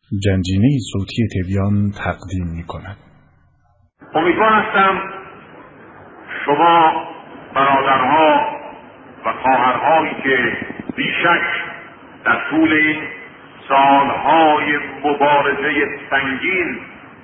گنجینه صوتی تبیان تقدیم می‌کند. امیدوار هستم شما برادرها و خواهرهایی که بیشک در طول این سالهای مبارزه سنگین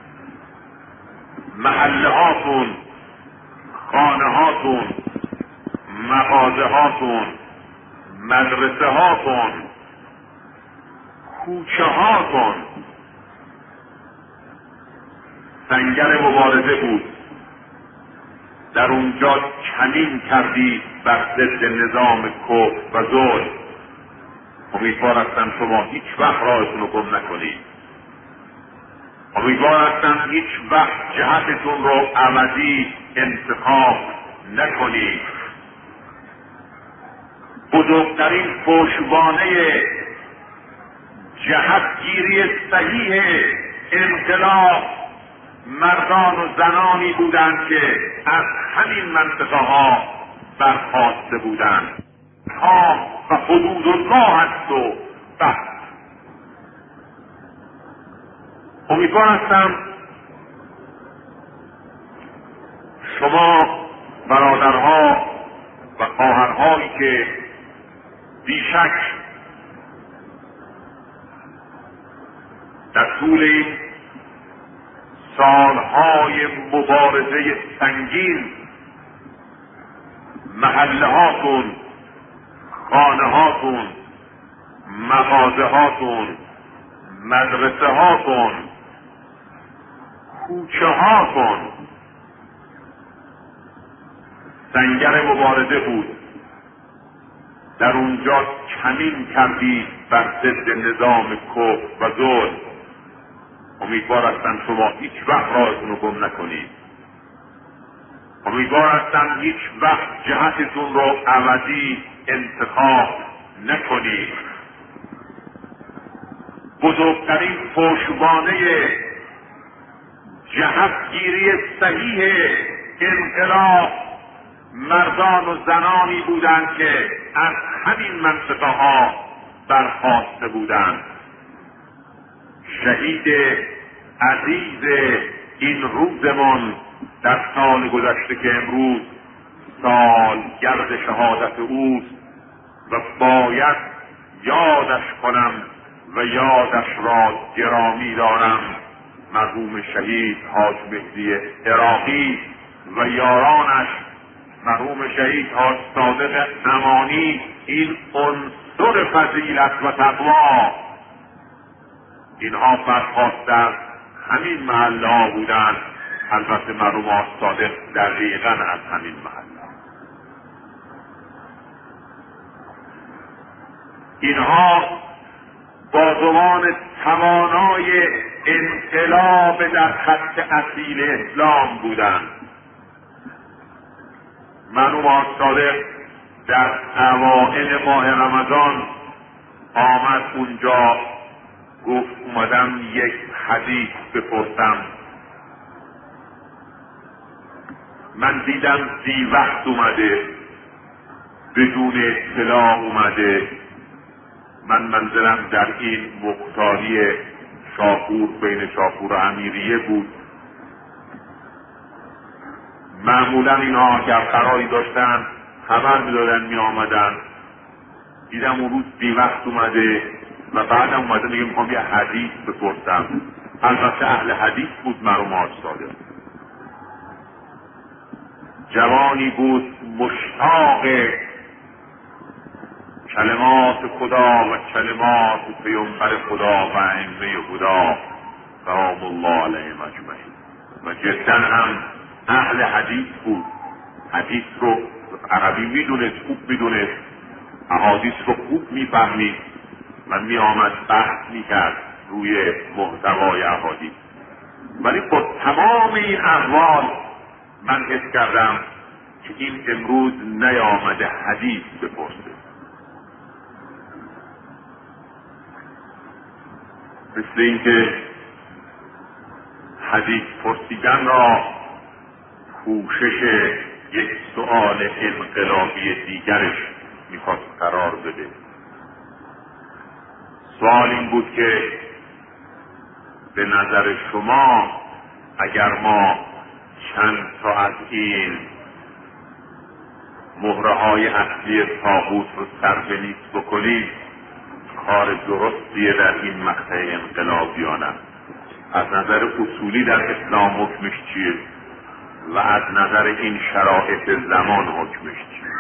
محله هاتون، خانه هاتون، مغازه هاتون، مدرسه هاتون، کوچه هاتون سنگر مبارزه بود، در اونجا کمین کردید بر ضد نظام کفر و ظلم. امیدوار هستم شما هیچ وقت راهتون رو گم نکنید. امیدوار هستم هیچ وقت جهتتون رو عوضی انتخاب نکنید. بزرگترین پشتوانه جهتگیری صحیح انقلاب مردان و زنانی بودند که از همین منطقه ها برخاسته بودند. ها و حدود الله است و بس. امیدوار هستم شما برادرها و خواهرهایی که بیشک در طول این سالهای مبارزه سنگین محله هاتون، خانه هاتون، مغازه هاتون، مدرسه هاتون، کوچه هاتون سنگر مبارزه بود، در اونجا کمین کردید بر ضد نظام کفر و ظلم. امیدوار هستم شما هیچ وقت راهتون رو گم نکنید. امیدوار هستم هیچ وقت جهتتون رو عوضی انتخاب نکنید. بزرگترین پشتوانه جهتگیری صحیح انقلاب مردان و زنانی بودند که از همین منطقه ها برخاسته بودند. شهید عزیز این روزمان در سال گذشته که امروز سالگرد شهادت اوست و باید یادش کنم و یادش را گرامی دارم، مرحوم شهید حاج مهدی عراقی و یارانش، مرحوم شهید حاج صادق امانی. این عنصر فضیلت و تقوا اینها برخاسته از همین محله ها بودند. البته مرحوم حاج صادق دقیقاً از همین محله. اینها بازوان توانای انقلاب در خط اصیل اسلام بودند. مرحوم حاج صادق در اوائل ماه رمضان آمد اونجا، گفت اومدم یک حدیث بپرسم. من دیدم دی وقت اومده، بدون اطلاع اومده. من منزلم در این مختاری شاپور، بین شاپور و امیریه بود. معمولا اینها اگر قراری داشتن خبر میدادن می آمدن. دیدم اون روز بی وقت اومده و بعدم اومده میگه میخوام یه حدیث بپرسم. البته اهل حدیث بود مرحوم حاج صادق. جوانی بود مشتاق کلمات خدا و کلمات پیامبر خدا و ائمه خدا سلام الله علیهم اجمعین و جدا هم اهل حدیث بود. حدیث رو عربی میدونست، خوب میدونست، احادیث رو خوب میفهمید و می آمد بحث میکرد روی محتوای احادیث. ولی با تمام این احوال من حس کردم که این امروز نیامده حدیث بپرسه. مثل اینکه حدیث پرسیدن را کوشش یک سؤال انقلابی دیگرش میخواست قرار بده. سوال این بود که به نظر شما اگر ما چند تا از این مهره‌های اصلی طاغوت رو سربنیز بکنیم کار درستیه در این مقطع انقلابیانه؟ از نظر اصولی در اسلام حکمش چیه و از نظر این شرایط زمان حکمش چیه؟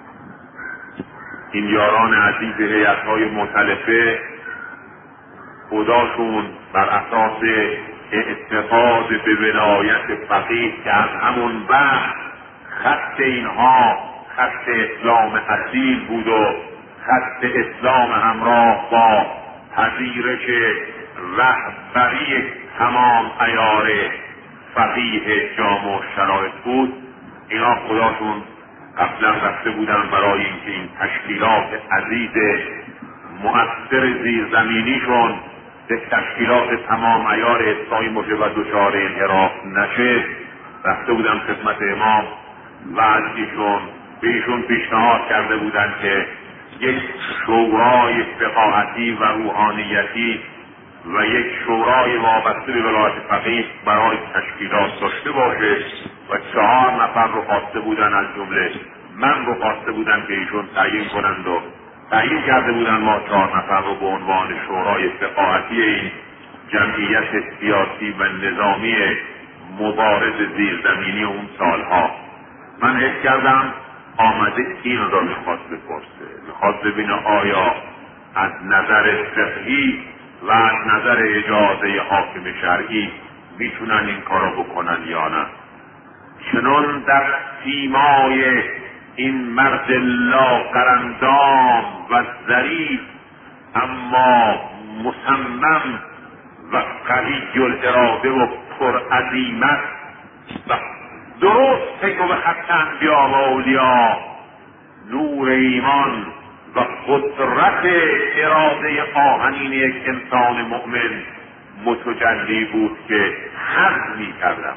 این یاران عزیز هیئت‌های مؤتلفه خداشون بر اساس اعتقاد به ولایت فقیه که از همون وقت خط اینها خط اسلام اصیل بود و خط اسلام همراه با پذیرش رهبری تمام عیار فقیه جامع شرایط بود، اینا خداشون قبلا رفته بودن برای اینکه این تشکیلات عزیز مؤثر زیرزمینیشون به تشکیلات تمام عیار اصلاحی باشه و دچار انحراف نشه، رفته بودن خدمت امام و از به ایشون پیشنهاد کرده بودن که یک شورای فقاهتی و روحانیتی و یک شورای وابسته به ولایت فقیه برای تشکیلات داشته باشه و 4 نفر رو خواسته بودن، از جمله من رو خواسته بودن که ایشون تعیین کنند و تعیین کرده بودن ما 4 نفر رو به عنوان شورای فقاهتی این جمعیت سیاسی و نظامی مبارز زیرزمینی اون سالها. من حس کردم آمده این را میخواد بپرسه، میخواد ببینه آیا از نظر فقهی و از نظر اجازه حاکم شرعی میتونن این کارو بکنن یا نه. چنان در سیمای این مرد لاغرندام و ظریف اما مصمم و قوی الاراده و پرعزیمت و درست پیکو به خط انبیا و اولیا نور ایمان و قدرت اراده آهنین یک انسان مؤمن متجلی بود که حظ می کردم،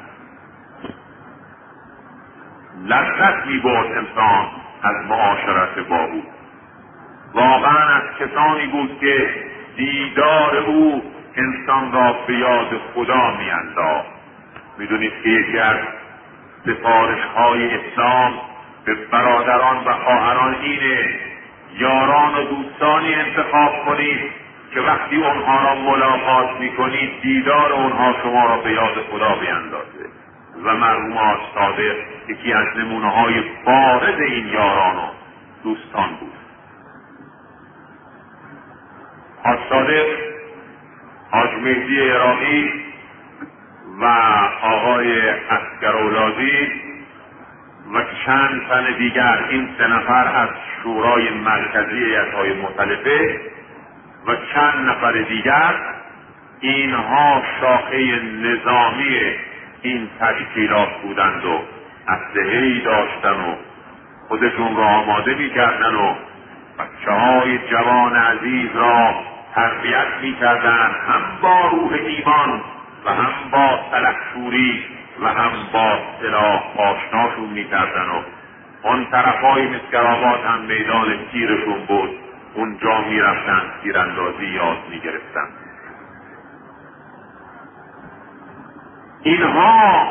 لذت می برد انسان از معاشرت با او. واقعا از کسانی بود که دیدار او انسان را به یاد خدا می انداخت. می دونید که یکی از سفارش‌های اسلام به برادران و خواهران اینه یاران و دوستانی انتخاب کنید که وقتی اونها را ملاقات میکنید دیدار اونها شما را به یاد خدا بیندازه. و مرحوم حاج صادق یکی از نمونه‌های بارز این یاران و دوستان بود. حاج صادق، حاج مهدی عراقی و آقای عسکرولادی و چند تن دیگر، این 3 نفر از شورای مرکزی هیئت‌های مؤتلفه و چند نفر دیگر، اینها شاخه نظامی این تشکیلات بودند و اسلحه‌ای داشتن و خودشون را آماده می‌کردن و بچه‌های جوان عزیز را تربیت می‌کردند، هم با روح ایمان و هم با سلحشوری و هم با سلاح آشناشون می‌کردن و اون طرفای مسکرآباد هم میدان تیرشون بود، اونجا می‌رفتن تیراندازی یاد می‌گرفتن. اینها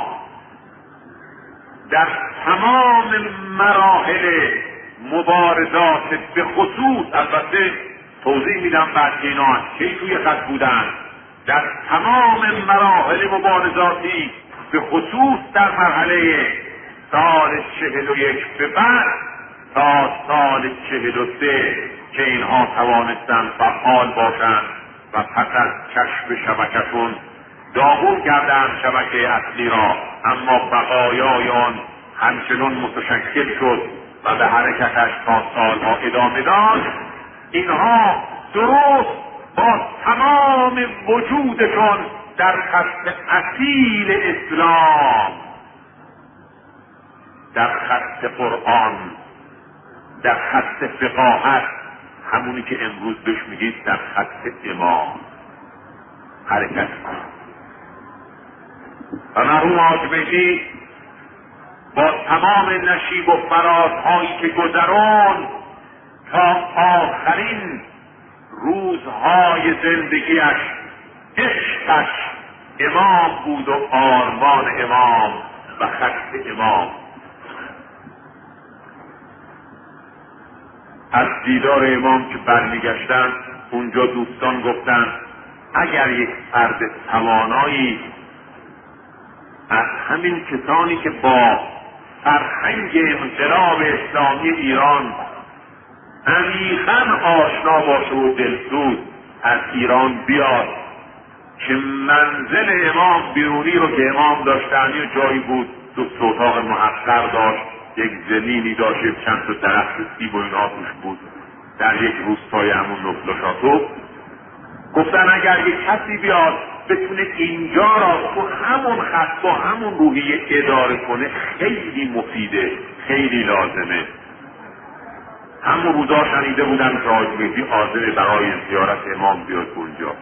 در تمام مراحل مبارزات به خصوص، البته توضیح میدم بعد که اینا کی توی خط بودن، در تمام مراحل مبارزاتی به خصوص در مرحله سال 41 به بعد تا سال 43 که اینها توانستند فعال باشند و پس از کشف شبکه‌شون داغون کردند شبکه اصلی را، اما بقایای آن همچنان متشکل شد و به حرکتش تا سالها ادامه داشت. اینها درست با تمام وجودشون در خط اصیل اسلام، در خط قرآن، در خط فقاهت، همونی که امروز بهش میگید در خط امام حرکت کنند. و مرحوم حاج مهدی با تمام نشیب و فرازهایی که گذران تا آخرین روزهای زندگیش عشقش امام بود و آرمان امام و خط امام. از دیدار امام که برمیگشتن اونجا دوستان گفتن اگر یک فرد توانایی از همین کسانی که با فرهنگ انقلاب اسلامی ایران عمیقاً آشنا باشه و دلسوز از ایران بیاد که منزل امام بیرونی رو که امام داشتن یه جایی بود، دو اتاق محقر داشت، یک زمینی داشت، چند تا درخت سیب و اینا توش بود در یک روستای همون نفل و شاتو. گفتن اگر یک کسی بیاد بتونه اینجا را تو همون خط با همون روحیه اداره کنه خیلی مفیده، خیلی لازمه. همون روزا شنیده بودم که حاج مهدی حاضر برای زیارت امام بیاد اونجا.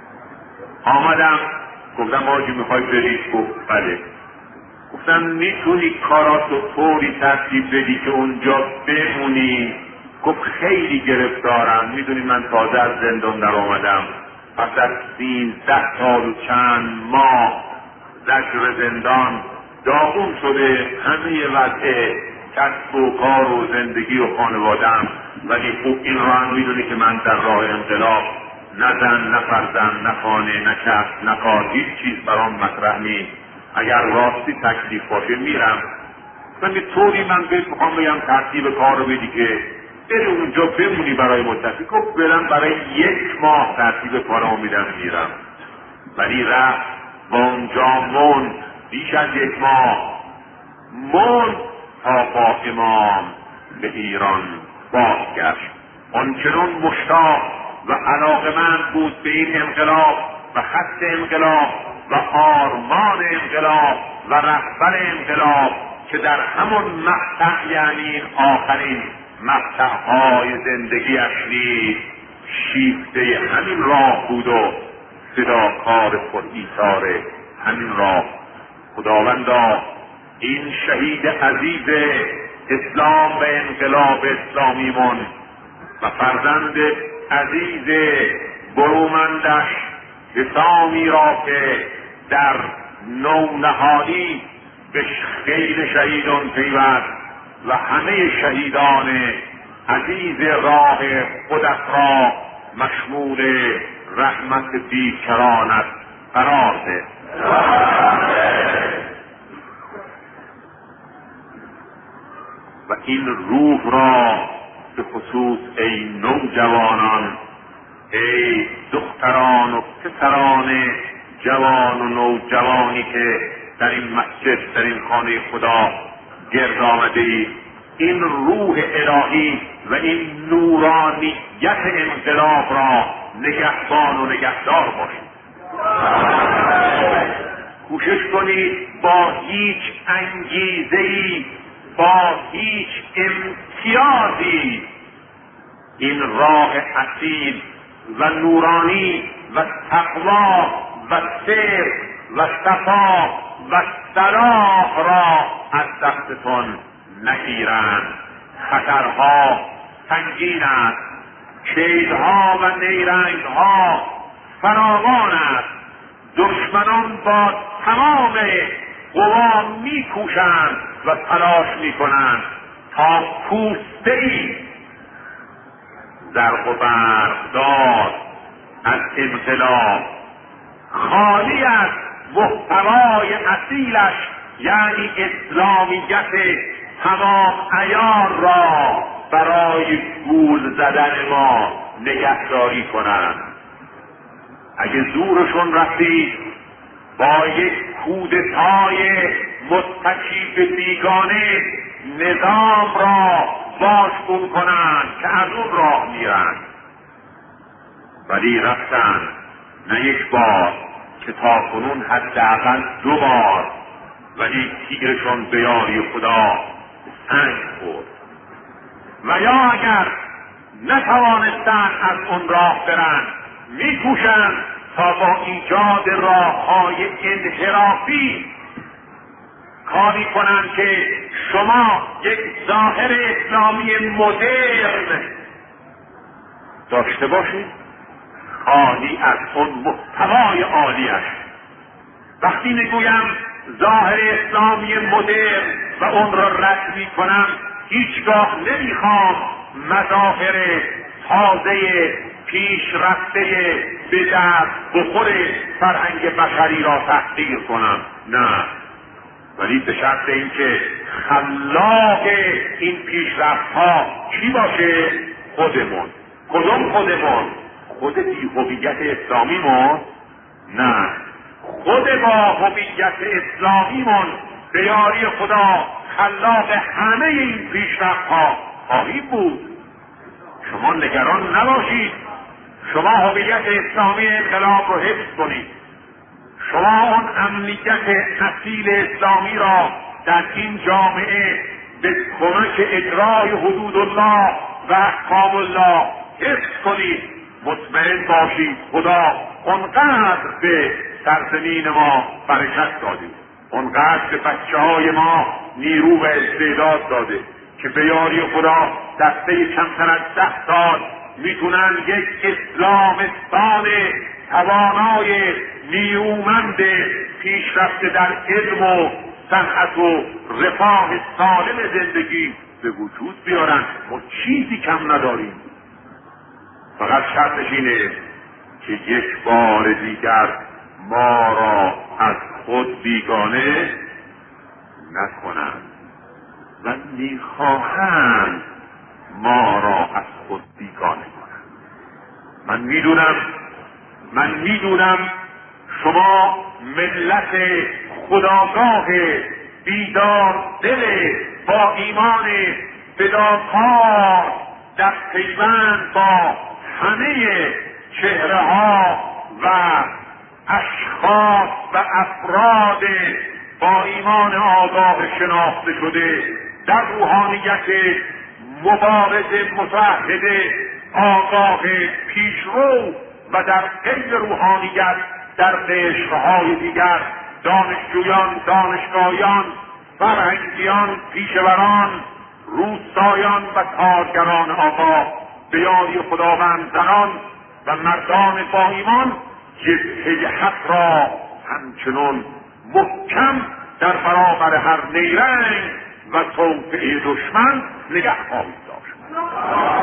آمدم گفتم حاجی میخوای برید؟ گفت بله. گفتم میتونی کاراتو طوری ترتیب بدی که اونجا بمونی؟ گفت خیلی گرفتارم، میدونی من تازه از زندان در آمدم، پس از 13 سال و چند ماه زجر زندان داغون شده همه وضع کسب و کار و زندگی و خانوادم، ولی خوب این رو هم میدونی که من در راه انقلاب نه زن نه فرزند نه خانه نه کسب نه کار، هیچ چیز برام مطرح نیست. اگر راستی تکلیف باشه میرم. من طوری من میخوام بگم ترتیب کار رو بدی که بری اونجا بمونی برای مدتی. گفت برم برای 1 ماه ترتیب کارمو میدم میرم. ولی رفت و اونجا موند بیش از 1 ماه موند تا با امام به ایران بازگشت. آنچنان مشتاق و علاقه‌مند بود به این انقلاب و خط انقلاب و آرمان انقلاب و رهبر انقلاب که در همون مقطع، یعنی آخرین مقطع‌های زندگیش نیز شیفته همین راه بود و فداکار پرایثار همین راه. خداوندا این شهید عزیز اسلام و انقلاب اسلامیمون و فرزند عزیز برومندش حسامی را که در نونهایی به خیل شهیدان پیوست و همه شهیدان عزیز راه خودت را مشمول رحمت بیکرانت قرار ده. و این روح را به خصوص ای نوجوانان، ای دختران و پسران جوان و نوجوانی که در این مسجد، در این خانه خدا گرد آمده اید، این روح الهی و این نورانیت انقلاب را نگهبان و نگهدار باشید. کوشش کنید با هیچ انگیزه‌ای، با هیچ امتیازی این راه اصیل و نورانی و تقوا و صدق و صفا و صلاح را از دستتون نگیرند. خطرها سنگین است، کیدها و نیرنگها فراوان است. دشمنان با تمام قوا میکوشند و تلاش میکنند تا پوسته‌ای زرق و برقدار از انقلاب خالی از محتوای اصیلش، یعنی اسلامیت تمام عیار را برای گول زدن ما نگهداری کنند. اگه زورشون رسید با یک کودتای متکی به بیگانه نظام را بازگون کنند که از اون راه میرند، ولی رفتن نه 1 بار که تا کنون حداقل 2 بار، ولی تیرشون به یاری خدا سنگ خورد. و یا اگر نتوانستن از اون راه برند میکوشند تا با ایجاد راههای انحرافی کاری کنند که شما یک ظاهر اسلامی مدرن داشته باشید خالی از اون محتوای عالیش. وقتی میگویم ظاهر اسلامی مدرن و اون را رد میکنم، هیچگاه نمیخوام مظاهر تازه پیشرفته به دست بخور فرهنگ بشری را تحقیر کنم، نه، ولی به شرط اینکه خلاق این پیشرفت‌ها کی باشه؟ خودمون. کدوم خودمون؟ خود بی هویت اسلامیمون؟ نه، خود با هویت اسلامیمون به یاری خدا خلاق همه این پیشرفت‌ها خواهیم بود. شما نگران نباشید، شما هویت اسلامی انقلاب رو حفظ کنید، شما اون امنیت اصیل اسلامی را در این جامعه به کمک اجرای حدود الله و احکام الله حفظ کنید. مطمئن باشید خدا اونقدر به سرزمین ما برکت داده، اونقدر به بچه‌های ما نیرو و استعداد داده که به یاری خدا دسته کمتر از 10 سال میتونن یک اسلامستان توانای نیرومند پیشرفته در علم و صنعت و رفاه سالم زندگی به وجود بیارن. ما چیزی کم نداریم، فقط شرطش اینه که یک بار دیگر ما را از خود بیگانه نکنند و میخواهند ما را از خود بیگانه کنند. من میدونم شما ملت خودآگاه بیدار دل با ایمان فداکار در پیوند با همه چهره ها و اشخاص و افراد با ایمان آگاه شناخته شده در روحانیت مبارز متحد آگاه پیشرو و در غیر روحانیت در قشرهای دیگر دانشجویان، دانشگاهیان، فرهنگیان، پیشوران، روستایان و کارگران آگاه به یاری خداوند زنان و مردان با ایمان جبهه حق را همچنان محکم در برابر هر نیرنگ و توطئه دشمن نگه خواهید داشت.